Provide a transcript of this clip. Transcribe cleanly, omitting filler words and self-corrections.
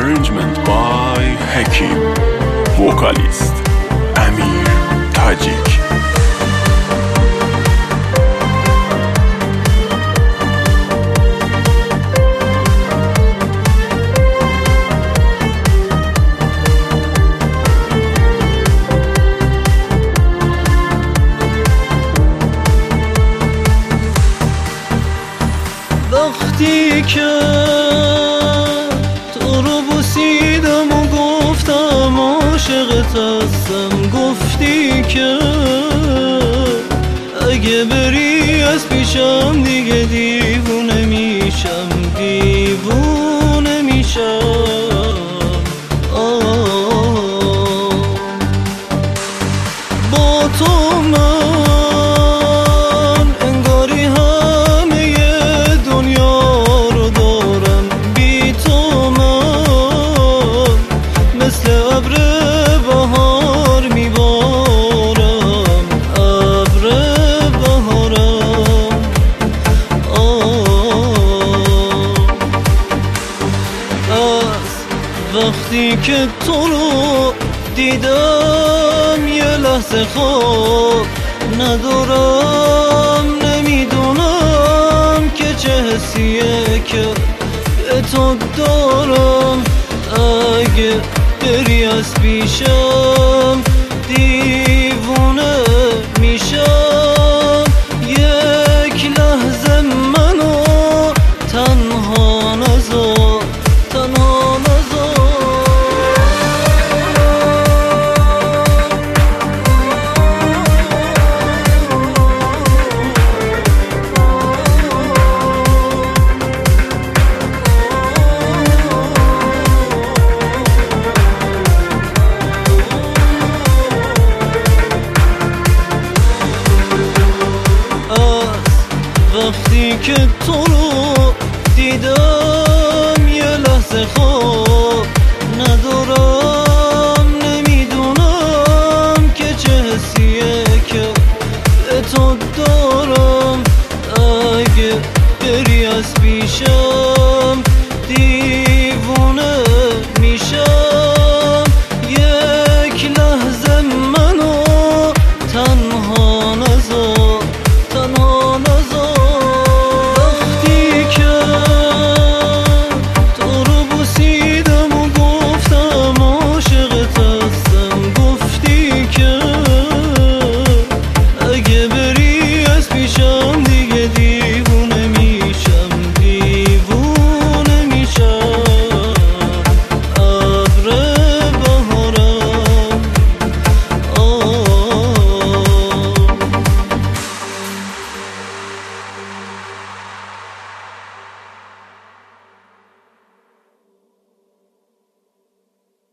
Arrangement by Hakim. Vocalist Amir Tajik. وقتی که تو رو بوسیدم و گفتم عاشقت هستم، گفتی که اگه بری از پیشم دیگه دیوونه میشم، دیوونه میشم. با تو من انگاری همه دنیا رو دارم، بی تو من مثل ابر بهار میبارم، ابر بهارم. از وقتی که تو رو دیدم یه لحظه خواب ندارم، نمیدونم که چه حسیه که به تو دارم. اگه بری از پیشم دیوونه میشم، یک لحظه منو تنها نذار، تنها نذار. وقتی که تو رو دیدم یه لحظه خواب ندارم،